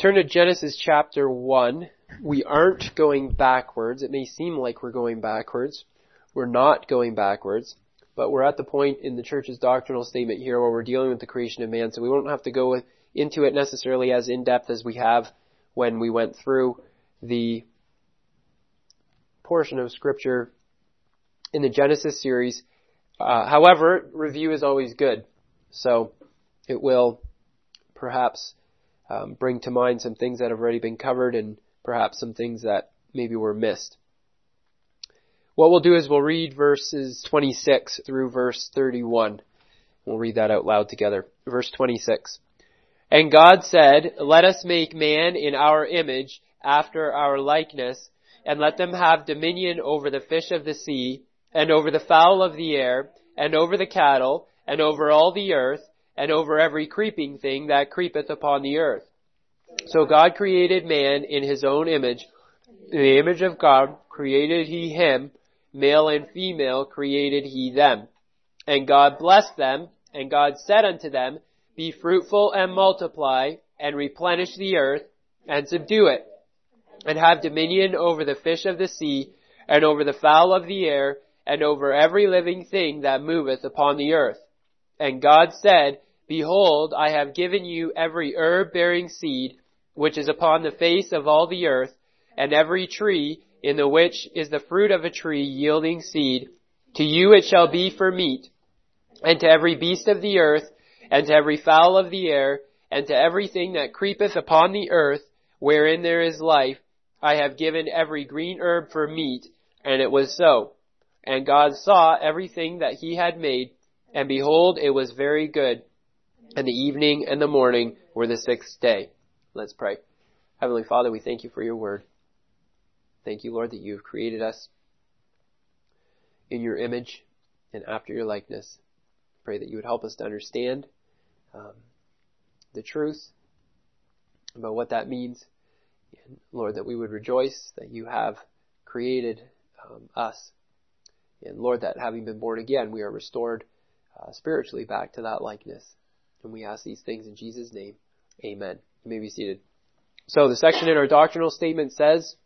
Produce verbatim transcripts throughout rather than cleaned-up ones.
turn to Genesis chapter one. We aren't going backwards. It may seem like we're going backwards. We're not going backwards. But we're at the point in the church's doctrinal statement here where we're dealing with the creation of man, so we won't have to go into it necessarily as in-depth as we have when we went through the portion of Scripture in the Genesis series. Uh, however, review is always good. So it will perhaps um, bring to mind some things that have already been covered and perhaps some things that maybe were missed. What we'll do is we'll read verses twenty-six through verse thirty-one. We'll read that out loud together. Verse twenty-six. And God said, "Let us make man in our image, after our likeness, and let them have dominion over the fish of the sea, and over the fowl of the air, and over the cattle, and over all the earth, and over every creeping thing that creepeth upon the earth." So God created man in his own image. In the image of God created he him, male and female created he them. And God blessed them, and God said unto them, "Be fruitful and multiply, and replenish the earth, and subdue it, and have dominion over the fish of the sea, and over the fowl of the air, and over every living thing that moveth upon the earth." And God said, "Behold, I have given you every herb bearing seed, which is upon the face of all the earth, and every tree in the which is the fruit of a tree yielding seed. To you it shall be for meat, and to every beast of the earth, and to every fowl of the air, and to everything that creepeth upon the earth, wherein there is life, I have given every green herb for meat." And it was so. And God saw everything that he had made, and behold, it was very good. And the evening and the morning were the sixth day. Let's pray. Heavenly Father, we thank you for your word. Thank you, Lord, that you have created us in your image and after your likeness. Pray that you would help us to understand um, the truth about what that means. And Lord, that we would rejoice that you have created um, us. And Lord, that having been born again, we are restored uh, spiritually back to that likeness. And we ask these things in Jesus' name. Amen. You may be seated. So the section in our doctrinal statement says,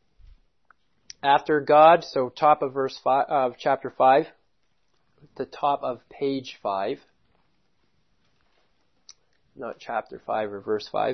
after God, so top of verse five, of chapter five, the top of page five, not chapter five or verse five.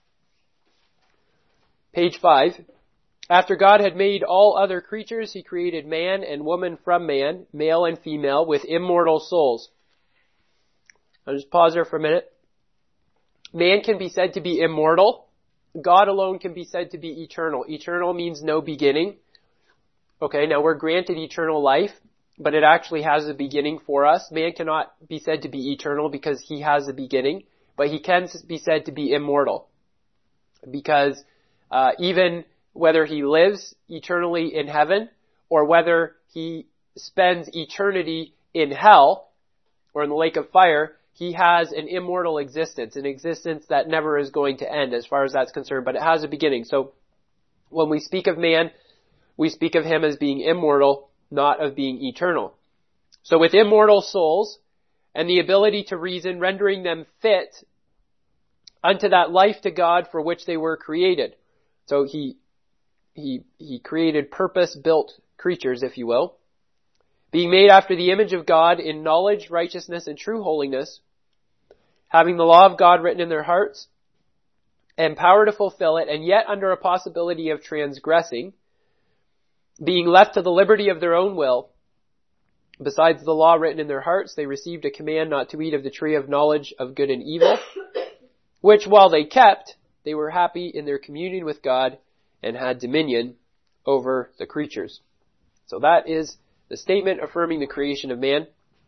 Page five. After God had made all other creatures, he created man and woman from man, male and female, with immortal souls. I'll just pause there for a minute. Man can be said to be immortal. God alone can be said to be eternal. Eternal means no beginning. Okay, now we're granted eternal life, but it actually has a beginning for us. Man cannot be said to be eternal because he has a beginning, but he can be said to be immortal. Because uh, even whether he lives eternally in heaven or whether he spends eternity in hell or in the lake of fire, he has an immortal existence, an existence that never is going to end as far as that's concerned, but it has a beginning. So when we speak of man, we speak of him as being immortal, not of being eternal. So with immortal souls and the ability to reason, rendering them fit unto that life to God for which they were created. So he he he created purpose-built creatures, if you will, being made after the image of God in knowledge, righteousness, and true holiness, having the law of God written in their hearts, and power to fulfill it, and yet under a possibility of transgressing, being left to the liberty of their own will. Besides the law written in their hearts, they received a command not to eat of the tree of knowledge of good and evil, which while they kept, they were happy in their communion with God and had dominion over the creatures. So that is the statement affirming the creation of man.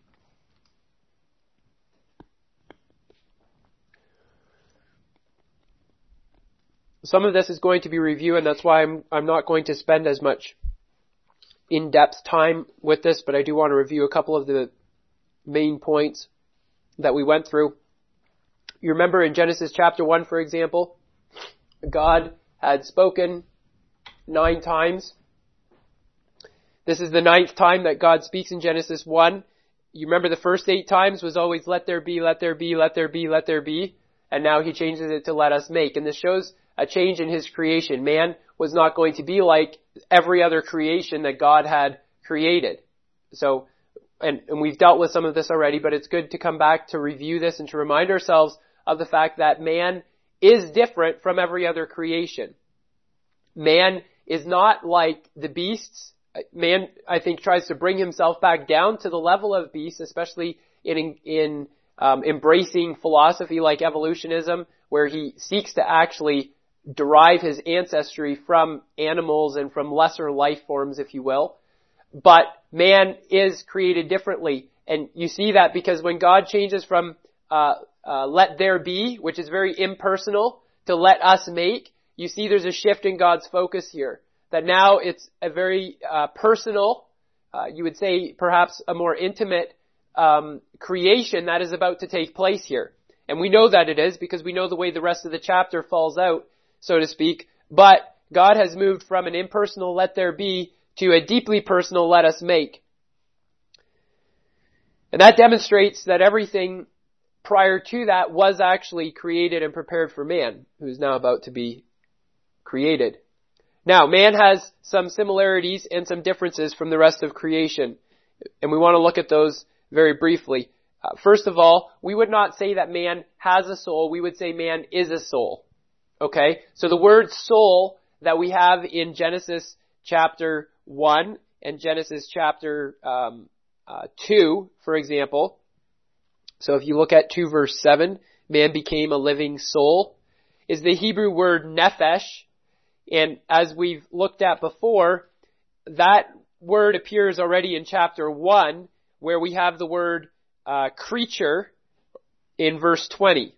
Some of this is going to be review, and that's why I'm I'm not going to spend as much in-depth time with this, but I do want to review a couple of the main points that we went through. You remember in Genesis chapter one, for example, God had spoken nine times. This is the ninth time that God speaks in Genesis one. You remember the first eight times was always let there be, let there be, let there be, let there be. And now he changes it to let us make. And this shows a change in his creation. Man was not going to be like every other creation that God had created. So, and, and we've dealt with some of this already, but it's good to come back to review this and to remind ourselves of the fact that man is different from every other creation. Man is not like the beasts. Man, I think, tries to bring himself back down to the level of beasts, especially in, in um, embracing philosophy like evolutionism, where he seeks to actually derive his ancestry from animals and from lesser life forms, if you will. But man is created differently. And you see that because when God changes from uh, uh, let there be, which is very impersonal, to let us make, you see there's a shift in God's focus here. That now it's a very uh, personal, uh, you would say perhaps a more intimate um, creation that is about to take place here. And we know that it is because we know the way the rest of the chapter falls out, so to speak. But God has moved from an impersonal let there be to a deeply personal let us make. And that demonstrates that everything prior to that was actually created and prepared for man, who is now about to be created. Now, man has some similarities and some differences from the rest of creation, and we want to look at those very briefly. Uh, first of all, we would not say that man has a soul, we would say man is a soul. Okay? So the word soul that we have in Genesis chapter one and Genesis chapter um, uh, two, for example. So if you look at two verse seven, man became a living soul, is the Hebrew word nephesh. And as we've looked at before, that word appears already in chapter one, where we have the word uh, creature in verse twenty.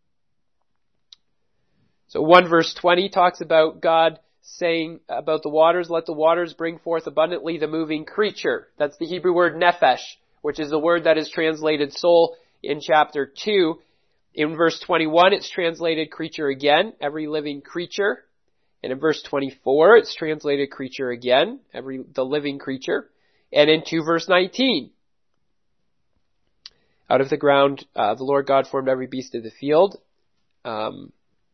So one verse twenty talks about God saying about the waters, let the waters bring forth abundantly the moving creature. That's the Hebrew word nephesh, which is the word that is translated soul in chapter two. In verse twenty-one, it's translated creature again, every living creature. And in verse twenty-four, it's translated creature again, every the living creature. And in two verse nineteen, out of the ground, uh, the Lord God formed every beast of the field. Um,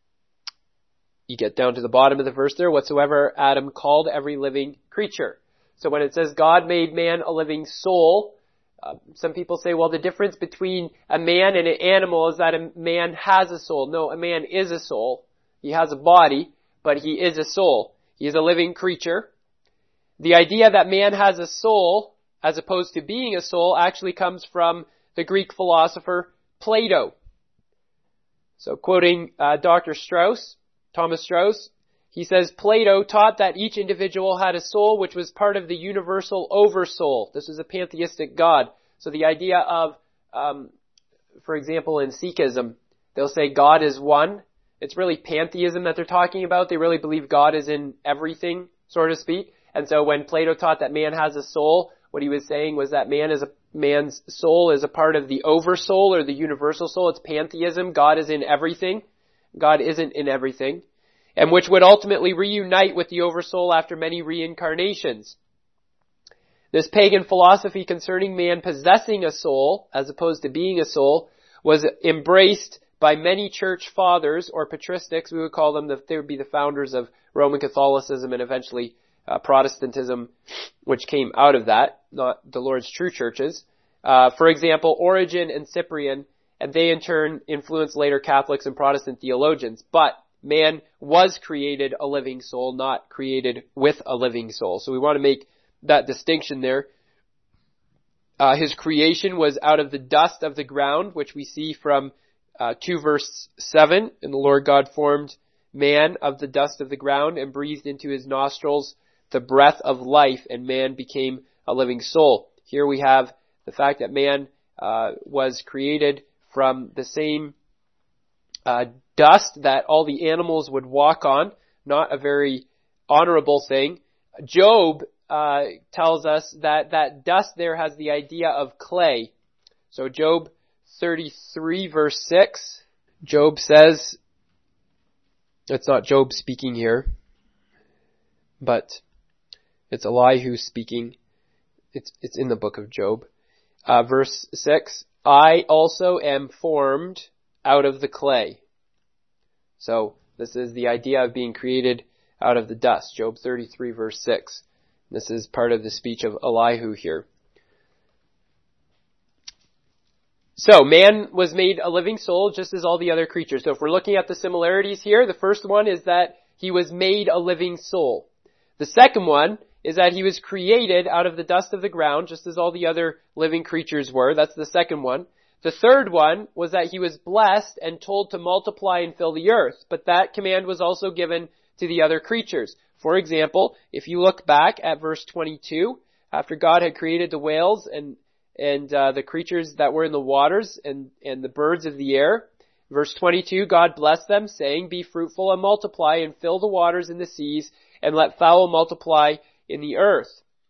you get down to the bottom of the verse there, whatsoever Adam called every living creature. So when it says God made man a living soul, uh, some people say, well, the difference between a man and an animal is that a man has a soul. No, a man is a soul. He has a body, but he is a soul. He is a living creature. The idea that man has a soul, as opposed to being a soul, actually comes from the Greek philosopher Plato. So quoting uh, Doctor Strauss, Thomas Strauss, he says, Plato taught that each individual had a soul which was part of the universal oversoul. This is a pantheistic God. So the idea of, um, for example, in Sikhism, they'll say God is one. It's really pantheism that they're talking about. They really believe God is in everything, so to speak. And so when Plato taught that man has a soul, what he was saying was that man is a, man's soul is a part of the oversoul or the universal soul. It's pantheism. God is in everything. God isn't in everything. And which would ultimately reunite with the oversoul after many reincarnations. This pagan philosophy concerning man possessing a soul, as opposed to being a soul, was embraced by many church fathers, or patristics, we would call them, they would be the founders of Roman Catholicism and eventually uh, Protestantism, which came out of that, not the Lord's true churches. Uh, for example, Origen and Cyprian, and they in turn influenced later Catholics and Protestant theologians. But man was created a living soul, not created with a living soul. So we want to make that distinction there. Uh, his creation was out of the dust of the ground, which we see from Uh, two verse seven, and the Lord God formed man of the dust of the ground and breathed into his nostrils the breath of life, and man became a living soul. Here we have the fact that man uh, was created from the same uh, dust that all the animals would walk on, not a very honorable thing. Job uh, tells us that that dust there has the idea of clay. So Job thirty-three verse six, Job says, it's not Job speaking here, but it's Elihu speaking. It's, it's in the book of Job. Uh, verse six, I also am formed out of the clay. So This is the idea of being created out of the dust. Job thirty-three verse six. This is part of the speech of Elihu here. So, man was made a living soul just as all the other creatures. So if we're looking at the similarities here, the first one is that he was made a living soul. The second one is that he was created out of the dust of the ground, just as all the other living creatures were. That's the second one. The third one was that he was blessed and told to multiply and fill the earth. But that command was also given to the other creatures. For example, if you look back at verse twenty-two, after God had created the whales and and uh, the creatures that were in the waters and, and the birds of the air, verse twenty-two, God blessed them, saying, "Be fruitful and multiply and fill the waters in the seas and let fowl multiply in the earth."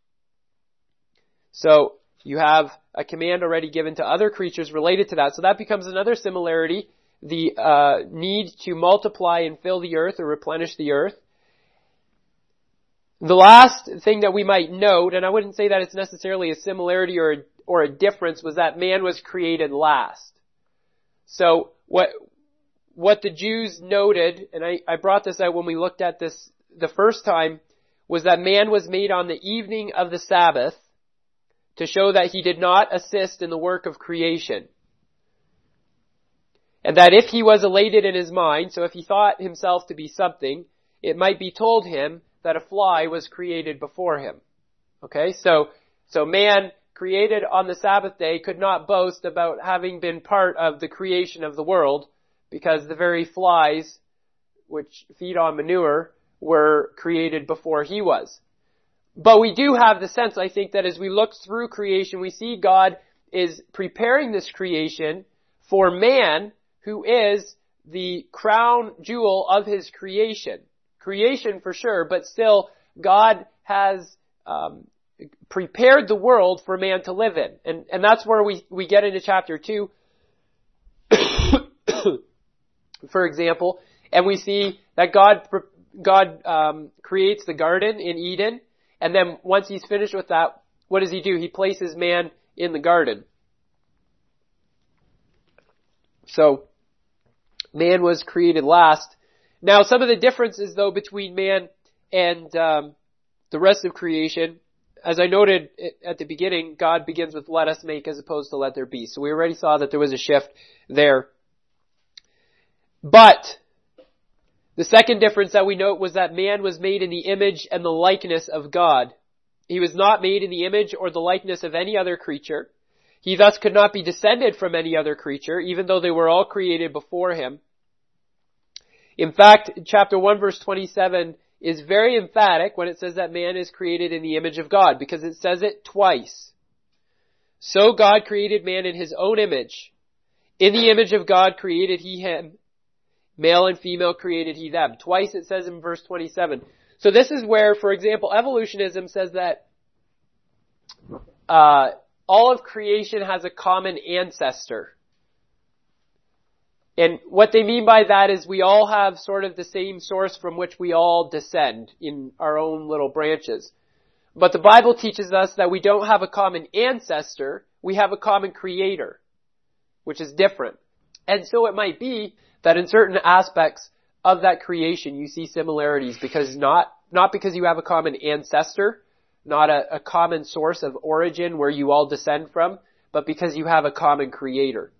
So you have a command already given to other creatures related to that. So that becomes another similarity, the uh, need to multiply and fill the earth or replenish the earth. The last thing that we might note, and I wouldn't say that it's necessarily a similarity or a, or a difference, was that man was created last. So what what the Jews noted, and I, I brought this out when we looked at this the first time, was that man was made on the evening of the Sabbath to show that he did not assist in the work of creation. And that if he was elated in his mind, so if he thought himself to be something, it might be told him that a fly was created before him. Okay, so, so man created on the Sabbath day could not boast about having been part of the creation of the world, because the very flies which feed on manure were created before he was. But we do have the sense, I think, that as we look through creation, we see God is preparing this creation for man, who is the crown jewel of his creation. Creation for sure, but still God has um, prepared the world for man to live in. And, and that's where we, we get into chapter two, for example, and we see that God God um, creates the garden in Eden, and then once he's finished with that, what does he do? He places man in the garden. So, man was created last. Now, some of the differences, though, between man and um, the rest of creation, as I noted at the beginning, God begins with "let us make" as opposed to "let there be." So we already saw that there was a shift there. But the second difference that we note was that man was made in the image and the likeness of God. He was not made in the image or the likeness of any other creature. He thus could not be descended from any other creature, even though they were all created before him. In fact, chapter one verse twenty-seven is very emphatic when it says that man is created in the image of God, because it says it twice. So God created man in his own image. In the image of God created he him. Male and female created he them. Twice it says in verse twenty-seven. So this is where, for example, evolutionism says that uh, all of creation has a common ancestor. And what they mean by that is we all have sort of the same source from which we all descend in our own little branches. But the Bible teaches us that we don't have a common ancestor, we have a common creator, which is different. And so it might be that in certain aspects of that creation you see similarities, because not, not because you have a common ancestor, not a, a common source of origin where you all descend from, but because you have a common creator.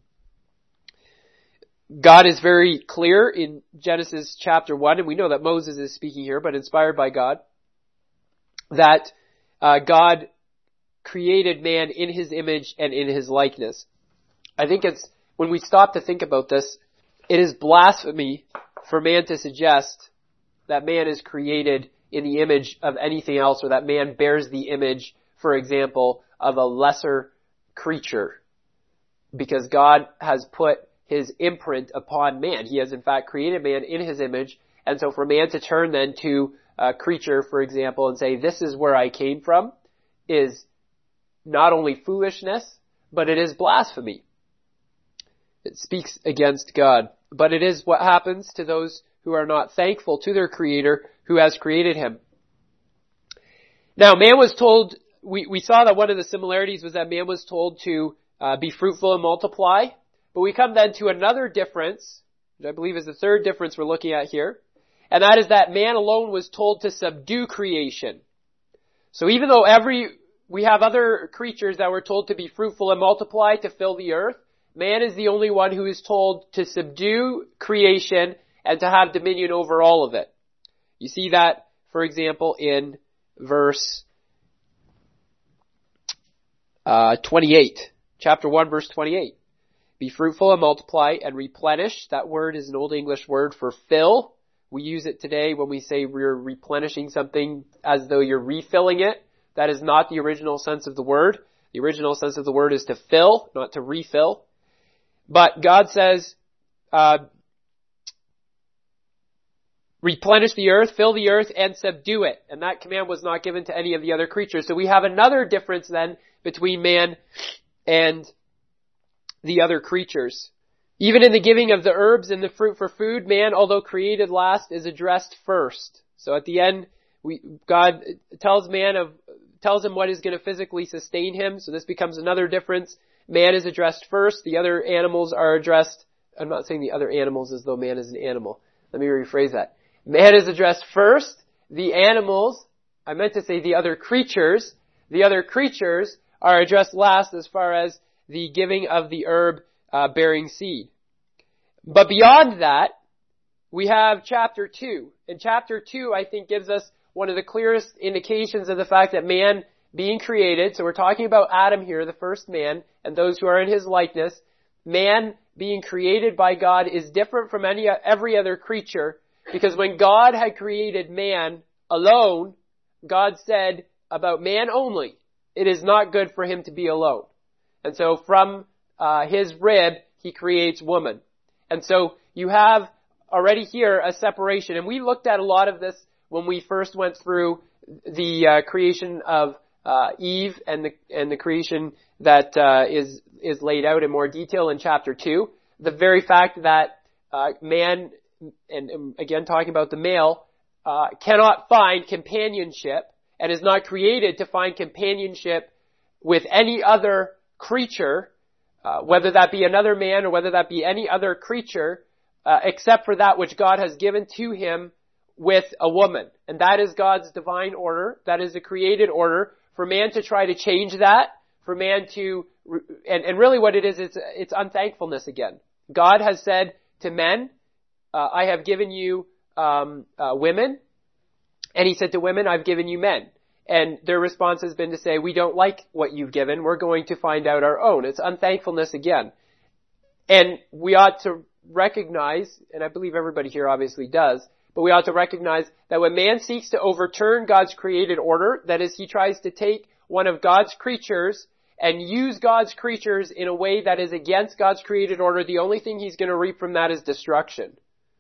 God is very clear in Genesis chapter one, and we know that Moses is speaking here, but inspired by God, that uh, God created man in his image and in his likeness. I think it's, when we stop to think about this, it is blasphemy for man to suggest that man is created in the image of anything else, or that man bears the image, for example, of a lesser creature, because God has put his imprint upon man. He has in fact created man in his image, and so for man to turn then to a creature, for example, and say, "This is where I came from," is not only foolishness, but it is blasphemy. It speaks against God. But it is what happens to those who are not thankful to their Creator who has created him. Now, man was told, we, we saw that one of the similarities was that man was told to uh, be fruitful and multiply. But we come then to another difference, which I believe is the third difference we're looking at here. And that is that man alone was told to subdue creation. So even though every, we have other creatures that were told to be fruitful and multiply, to fill the earth, man is the only one who is told to subdue creation and to have dominion over all of it. You see that, for example, in verse uh, twenty-eight. Chapter one, verse twenty-eight. Be fruitful and multiply and replenish. That word is an Old English word for fill. We use it today when we say we're replenishing something as though you're refilling it. That is not the original sense of the word. The original sense of the word is to fill, not to refill. But God says, uh, replenish the earth, fill the earth, and subdue it. And that command was not given to any of the other creatures. So we have another difference then between man and the other creatures. Even in the giving of the herbs and the fruit for food, man, although created last, is addressed first. So at the end, we, God tells man of, tells him what is going to physically sustain him. So this becomes another difference. Man is addressed first. The other animals are addressed. I'm not saying the other animals as though man is an animal. Let me rephrase that. Man is addressed first. The animals, I meant to say the other creatures, the other creatures are addressed last as far as the giving of the herb uh, bearing seed. But beyond that, we have chapter two. And chapter two, I think, gives us one of the clearest indications of the fact that man being created, so we're talking about Adam here, the first man, and those who are in his likeness, man being created by God is different from any every other creature, because when God had created man alone, God said about man only, it is not good for him to be alone. And so from uh, his rib, he creates woman. And so you have already here a separation. And we looked at a lot of this when we first went through the uh, creation of uh, Eve and the and the creation that uh, is is laid out in more detail in chapter two. The very fact that uh, man, and, and again talking about the male, uh, cannot find companionship and is not created to find companionship with any other creature, uh, whether that be another man or whether that be any other creature, uh, except for that which God has given to him with a woman. And that is God's divine order. That is a created order. For man to try to change that, for man to, and, and really what it is, it's, it's unthankfulness again. God has said to men, uh, I have given you um, uh, women, and he said to women, I've given you men. And their response has been to say, we don't like what you've given. We're going to find out our own. It's unthankfulness again. And we ought to recognize, and I believe everybody here obviously does, but we ought to recognize that when man seeks to overturn God's created order, that is, he tries to take one of God's creatures and use God's creatures in a way that is against God's created order, the only thing he's going to reap from that is destruction.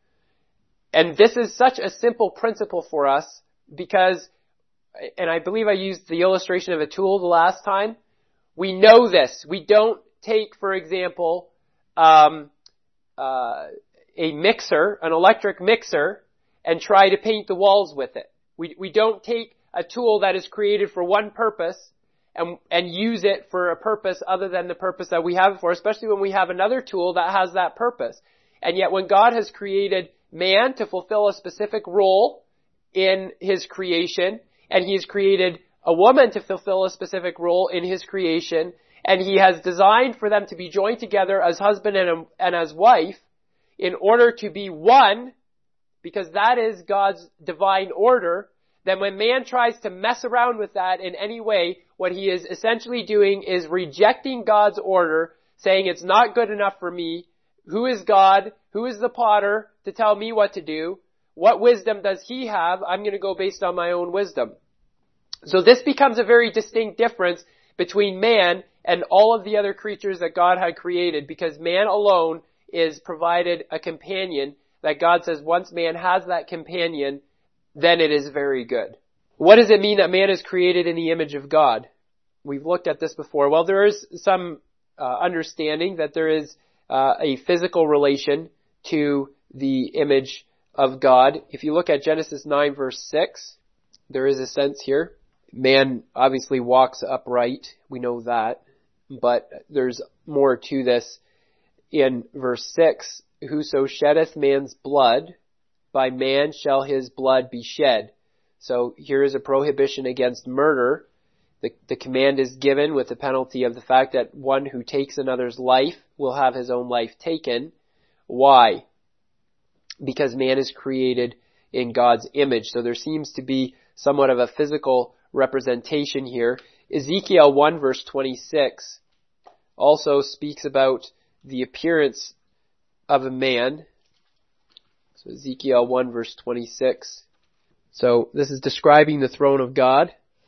And this is such a simple principle for us because, and I believe I used the illustration of a tool the last time. We know this. We don't take, for example, um, uh, a mixer, an electric mixer, and try to paint the walls with it. We we don't take a tool that is created for one purpose and and use it for a purpose other than the purpose that we have it for, especially when we have another tool that has that purpose. And yet when God has created man to fulfill a specific role in his creation, and he's created a woman to fulfill a specific role in his creation, and he has designed for them to be joined together as husband and, and as wife in order to be one, because that is God's divine order, then when man tries to mess around with that in any way, what he is essentially doing is rejecting God's order, saying it's not good enough for me. Who is God? Who is the potter to tell me what to do? What wisdom does he have? I'm going to go based on my own wisdom. So this becomes a very distinct difference between man and all of the other creatures that God had created, because man alone is provided a companion that God says once man has that companion, then it is very good. What does it mean that man is created in the image of God? We've looked at this before. Well, there is some uh, understanding that there is uh, a physical relation to the image of God. If you look at Genesis nine verse six, there is a sense here. Man obviously walks upright. We know that. But there's more to this in verse six. whoso sheddeth man's blood, by man shall his blood be shed. So here is a prohibition against murder. The, the command is given with the penalty of the fact that one who takes another's life will have his own life taken. Why? Because man is created in God's image. So there seems to be somewhat of a physical representation here. Ezekiel one verse twenty-six also speaks about the appearance of a man. So Ezekiel one verse twenty-six. So this is describing the throne of God.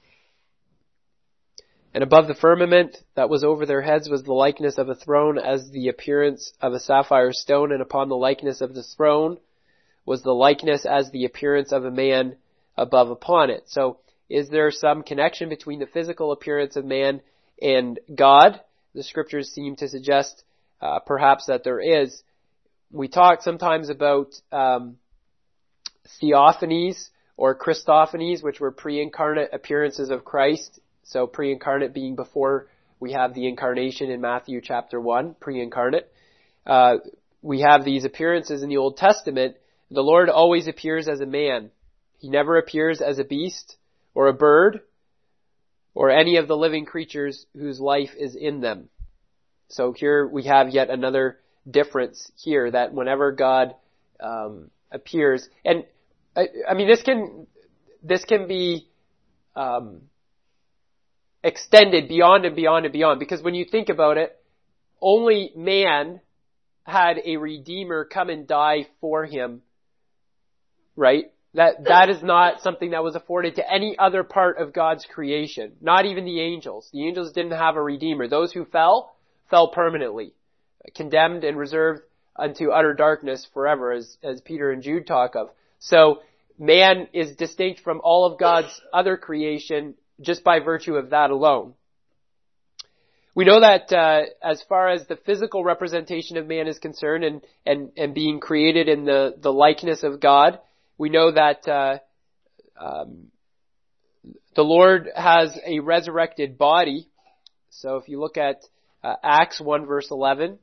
And above the firmament that was over their heads was the likeness of a throne as the appearance of a sapphire stone, and upon the likeness of the throne was the likeness as the appearance of a man above upon it. So is there some connection between the physical appearance of man and God? The scriptures seem to suggest uh, perhaps that there is. We talk sometimes about um, theophanies or Christophanies, which were pre-incarnate appearances of Christ. So pre-incarnate being before we have the incarnation in Matthew chapter one, pre-incarnate. Uh, we have these appearances in the Old Testament. The Lord always appears as a man. He never appears as a beast or a bird or any of the living creatures whose life is in them. So here we have yet another difference here, that whenever God um, appears, and I, I mean this can this can be um, extended beyond and beyond and beyond, because when you think about it, only man had a redeemer come and die for him, right? That that is not something that was afforded to any other part of God's creation, not even the angels. The angels didn't have a redeemer. Those who fell, fell permanently, condemned and reserved unto utter darkness forever, as, as Peter and Jude talk of. So man is distinct from all of God's other creation just by virtue of that alone. We know that uh, as far as the physical representation of man is concerned, and, and, and being created in the, the likeness of God, we know that uh, um, the Lord has a resurrected body. So if you look at uh, Acts one verse eleven,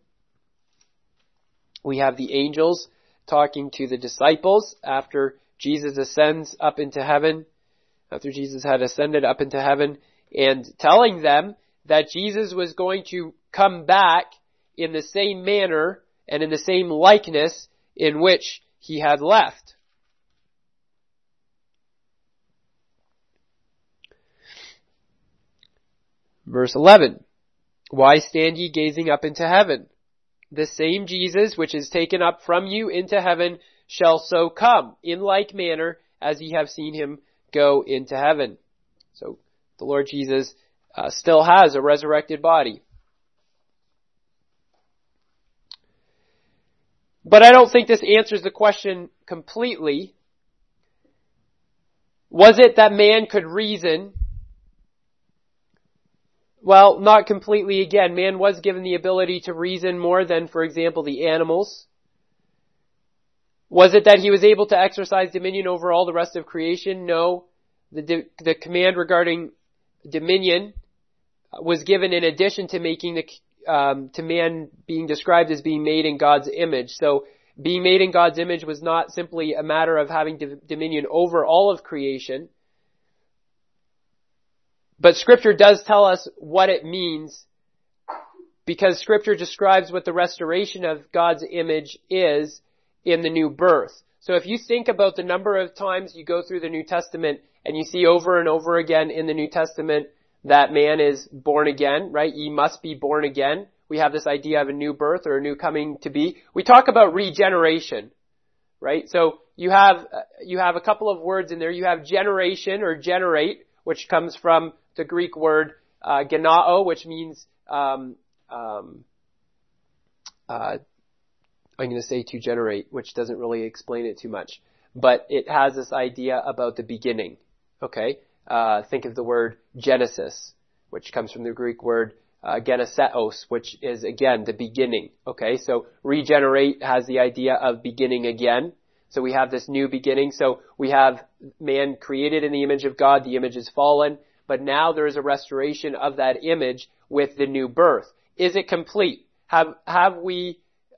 we have the angels talking to the disciples after Jesus ascends up into heaven, after Jesus had ascended up into heaven, and telling them that Jesus was going to come back in the same manner and in the same likeness in which he had left. Verse eleven, why stand ye gazing up into heaven? The same Jesus which is taken up from you into heaven shall so come in like manner as ye have seen him go into heaven. So the Lord Jesus uh, still has a resurrected body. But I don't think this answers the question completely. Was it that man could reason? Well, not completely. Again, man was given the ability to reason more than, for example, the animals. Was it that he was able to exercise dominion over all the rest of creation? No. The, the command regarding dominion was given in addition to making the, um, to man being described as being made in God's image. So being made in God's image was not simply a matter of having dominion over all of creation. But Scripture does tell us what it means, because Scripture describes what the restoration of God's image is in the new birth. So if you think about the number of times you go through the New Testament and you see over and over again in the New Testament that man is born again, right? Ye must be born again. We have this idea of a new birth or a new coming to be. We talk about regeneration, right? So you have, you have a couple of words in there. You have generation or generate, which comes from the Greek word uh, genao, which means um, um, uh, I'm going to say to generate, which doesn't really explain it too much, but it has this idea about the beginning. Okay, uh, think of the word Genesis, which comes from the Greek word uh, geneseos, which is again the beginning. Okay, so regenerate has the idea of beginning again. So we have this new beginning. So we have man created in the image of God. The image is fallen. But now there is a restoration of that image with the new birth. Is it complete? Have have we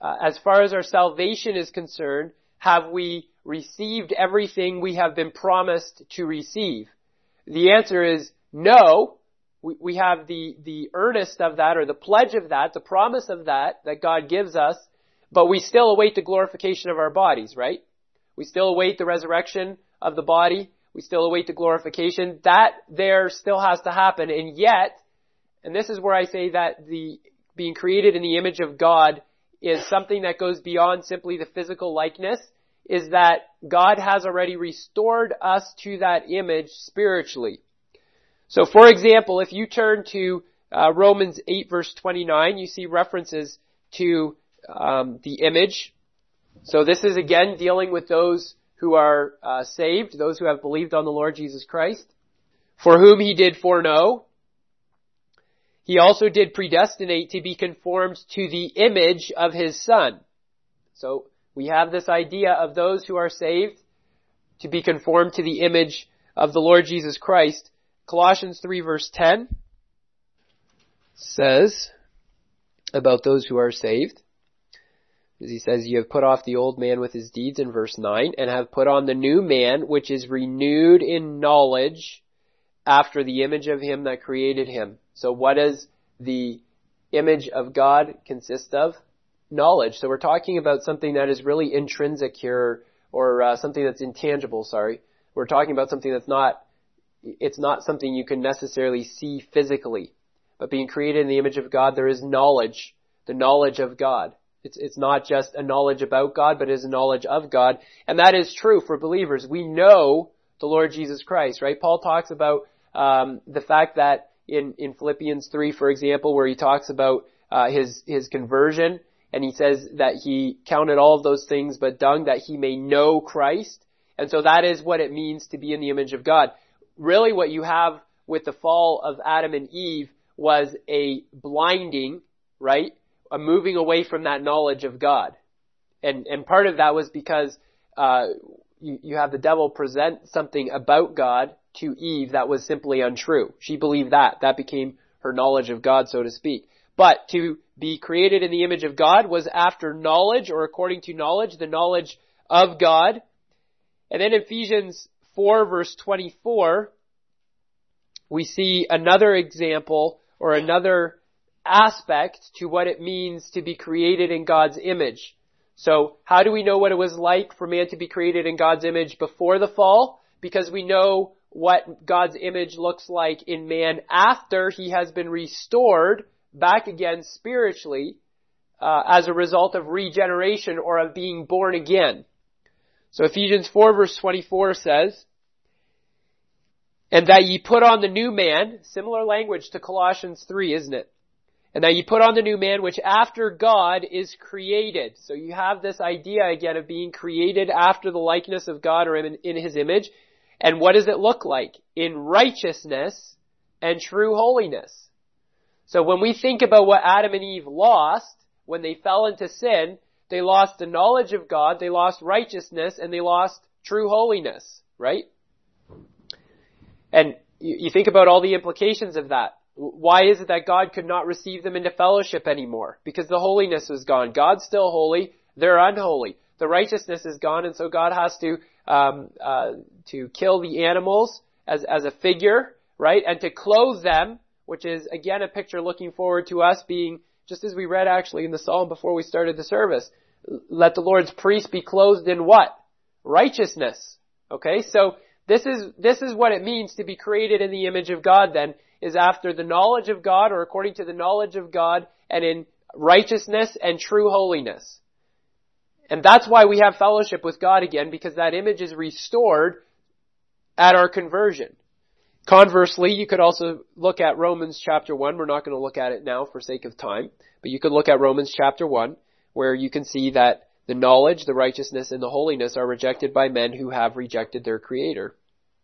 uh, as far as our salvation is concerned, have we received everything we have been promised to receive? The answer is no. We, we have the, the earnest of that, or the pledge of that, the promise of that, that God gives us, but we still await the glorification of our bodies, right? We still await the resurrection of the body. We still await the glorification. That there still has to happen. And yet, and this is where I say that the being created in the image of God is something that goes beyond simply the physical likeness, is that God has already restored us to that image spiritually. So for example, if you turn to uh, Romans eight verse twenty-nine, you see references to um, the image. So this is again dealing with those who are uh, saved, those who have believed on the Lord Jesus Christ. For whom he did foreknow, he also did predestinate to be conformed to the image of his Son. So we have this idea of those who are saved to be conformed to the image of the Lord Jesus Christ. Colossians three verse ten says about those who are saved, as he says, you have put off the old man with his deeds in verse nine, and have put on the new man, which is renewed in knowledge after the image of him that created him. So what does the image of God consist of? Knowledge. So we're talking about something that is really intrinsic here, or uh, something that's intangible, sorry. We're talking about something that's not, it's not something you can necessarily see physically. But being created in the image of God, there is knowledge, the knowledge of God. It's, it's not just a knowledge about God, but it is a knowledge of God. And that is true for believers. We know the Lord Jesus Christ, right? Paul talks about um, the fact that in, in Philippians three, for example, where he talks about uh, his, his conversion, and he says that he counted all of those things but dung that he may know Christ. And so that is what it means to be in the image of God. Really what you have with the fall of Adam and Eve was a blinding, right? A moving away from that knowledge of God. And and part of that was because uh you, you have the devil present something about God to Eve that was simply untrue. She believed that. That became her knowledge of God, so to speak. But to be created in the image of God was after knowledge, or according to knowledge, the knowledge of God. And then Ephesians four verse twenty-four, we see another example, or another aspect to what it means to be created in God's image. So how do we know what it was like for man to be created in God's image before the fall? Because we know what God's image looks like in man after he has been restored back again spiritually uh, as a result of regeneration, or of being born again. So Ephesians four verse twenty-four says, and that ye put on the new man, similar language to Colossians three, isn't it? And that you put on the new man, which after God is created. So you have this idea again of being created after the likeness of God, or in, in his image. And what does it look like? In righteousness and true holiness. So when we think about what Adam and Eve lost when they fell into sin, they lost the knowledge of God, they lost righteousness, and they lost true holiness, right? And you, you think about all the implications of that. Why is it that God could not receive them into fellowship anymore? Because the holiness was gone. God's still holy. They're unholy. The righteousness is gone, and so God has to um, uh, to kill the animals as as a figure, right? And to clothe them, which is again a picture looking forward to us being, just as we read actually in the psalm before we started the service. Let the Lord's priest be clothed in what? Righteousness. Okay, so this is this is what it means to be created in the image of God. Then, is after the knowledge of God, or according to the knowledge of God, and in righteousness and true holiness. And that's why we have fellowship with God again, because that image is restored at our conversion. Conversely, you could also look at Romans chapter one. We're not going to look at it now for sake of time, but you could look at Romans chapter one, where you can see that the knowledge, the righteousness, and the holiness are rejected by men who have rejected their Creator.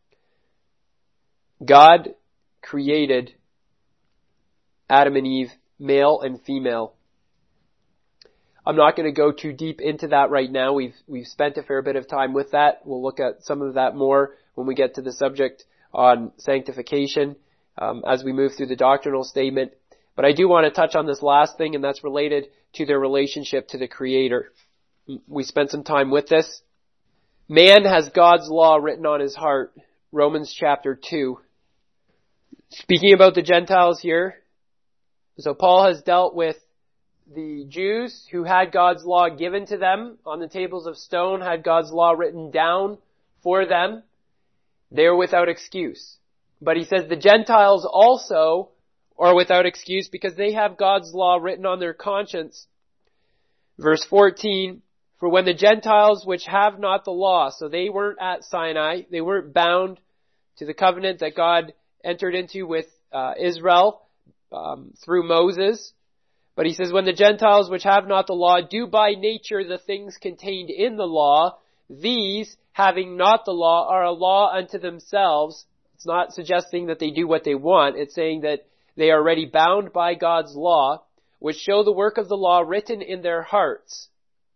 God created Adam and Eve, male and female. I'm not going to go too deep into that right now. We've we've spent a fair bit of time with that. We'll look at some of that more when we get to the subject on sanctification um, as we move through the doctrinal statement. But I do want to touch on this last thing, and that's related to their relationship to the Creator. We spent some time with this. Man has God's law written on his heart. Romans chapter two. Speaking about the Gentiles here, so Paul has dealt with the Jews who had God's law given to them on the tables of stone, had God's law written down for them. They're without excuse. But he says the Gentiles also are without excuse because they have God's law written on their conscience. Verse fourteen, for when the Gentiles which have not the law, so they weren't at Sinai, they weren't bound to the covenant that God entered into with uh, Israel um, through Moses. But he says, when the Gentiles which have not the law do by nature the things contained in the law, these, having not the law, are a law unto themselves. It's not suggesting that they do what they want. It's saying that they are already bound by God's law, which show the work of the law written in their hearts.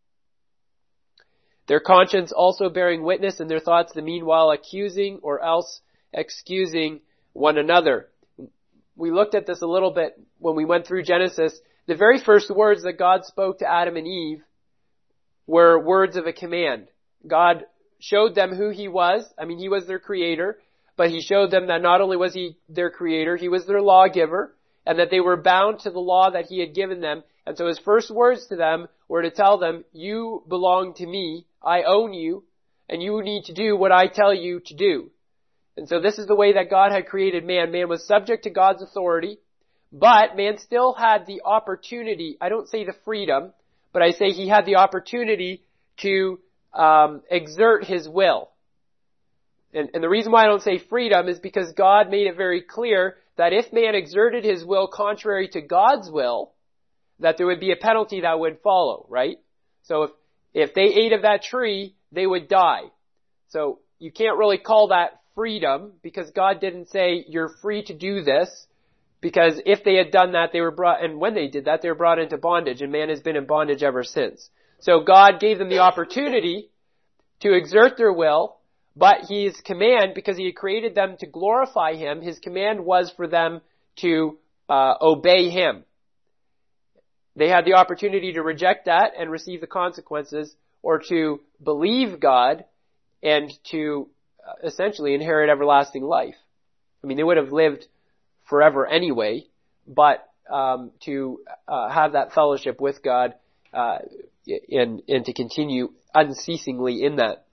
Their conscience also bearing witness, and their thoughts the meanwhile accusing or else excusing one another. We looked at this a little bit when we went through Genesis. The very first words that God spoke to Adam and Eve were words of a command. God showed them who He was. I mean, He was their creator, but He showed them that not only was He their creator, He was their lawgiver, and that they were bound to the law that He had given them. And so His first words to them were to tell them, you belong to me, I own you, and you need to do what I tell you to do. And so this is the way that God had created man. Man was subject to God's authority, but man still had the opportunity, I don't say the freedom, but I say he had the opportunity to um, exert his will. And, and the reason why I don't say freedom is because God made it very clear that if man exerted his will contrary to God's will, that there would be a penalty that would follow, right? So if, if they ate of that tree, they would die. So you can't really call that freedom because God didn't say you're free to do this, because if they had done that, they were brought, and when they did that, they were brought into bondage, and man has been in bondage ever since. So God gave them the opportunity to exert their will, but His command, because He had created them to glorify Him, His command was for them to uh, obey Him. They had the opportunity to reject that and receive the consequences, or to believe God and to uh, essentially inherit everlasting life. I mean, they would have lived forever anyway, but um, to uh, have that fellowship with God uh, and, and to continue unceasingly in that.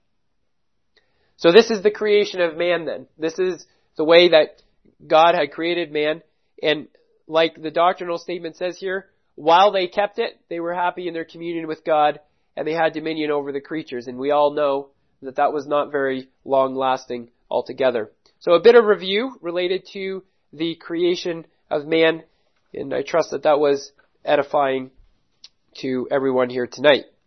So this is the creation of man then. This is the way that God had created man. And like the doctrinal statement says here, while they kept it, they were happy in their communion with God, and they had dominion over the creatures. And we all know that that was not very long-lasting altogether. So a bit of review related to the creation of man, and I trust that that was edifying to everyone here tonight.